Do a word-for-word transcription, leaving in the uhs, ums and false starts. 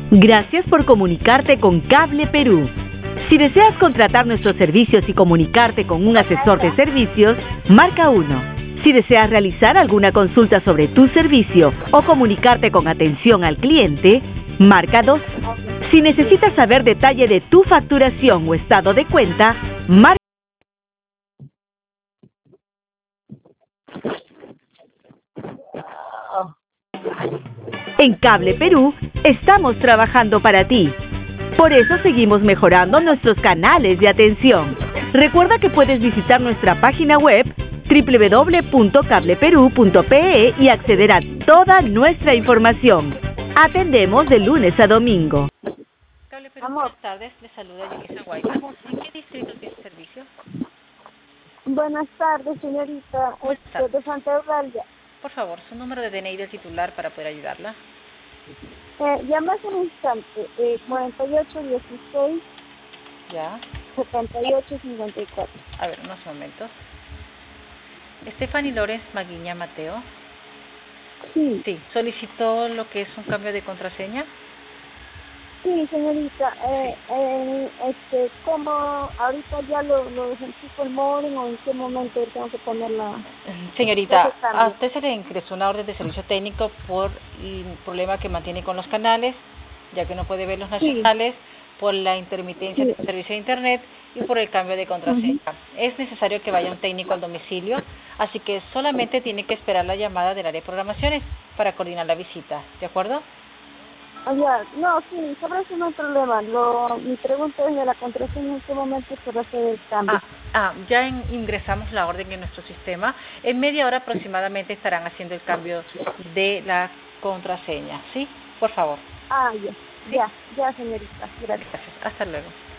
Gracias por comunicarte con Cable Perú. Si deseas contratar nuestros servicios y comunicarte con un asesor de servicios, marca uno. Si deseas realizar alguna consulta sobre tu servicio o comunicarte con atención al cliente, marca dos. Si necesitas saber detalle de tu facturación o estado de cuenta, marca. En Cable Perú estamos trabajando para ti. Por eso seguimos mejorando nuestros canales de atención. Recuerda que puedes visitar nuestra página web doble u doble u doble u punto cable perú punto pe e y acceder a toda nuestra información. Atendemos de lunes a domingo. Cable Perú, buenas tardes. Les saluda Yelisa Guayma. ¿En qué distrito tiene servicio? Buenas tardes, señorita. Buenas Este, tardes. de Santa Eulalia. Por favor, su número de D N I del titular para poder ayudarla. Eh, llama hace un instante. Eh, cuarenta y ocho dieciséis Ya. setenta y ocho cincuenta y cuatro. A ver, unos momentos. Stephanie Lores Maguiña Mateo. Sí, Sí. ¿Solicitó lo que es un cambio de contraseña? sí, señorita. Eh, eh, este, ¿cómo ahorita ya lo, lo ejercito el modem o en qué momento tengo que ponerla? Señorita, Ese cambio. a usted se le ingresó una orden de servicio técnico por el problema que mantiene con los canales, ya que no puede ver los nacionales, por la intermitencia Sí. del servicio de internet y por el cambio de contraseña. Es necesario que vaya un técnico al domicilio, así que solamente tiene que esperar la llamada del área de programaciones para coordinar la visita, ¿de acuerdo? Ah, ya. No, sí, sobre eso no hay problema. Lo, mi pregunta es de la contraseña, ¿en qué momento se va a hacer el cambio? Ah, ah ya en- ingresamos la orden en nuestro sistema. En media hora aproximadamente estarán haciendo el cambio de la contraseña, ¿sí? Por favor. Ah, ya. Sí. Ya, ya, señorita. Gracias. Gracias. Hasta luego.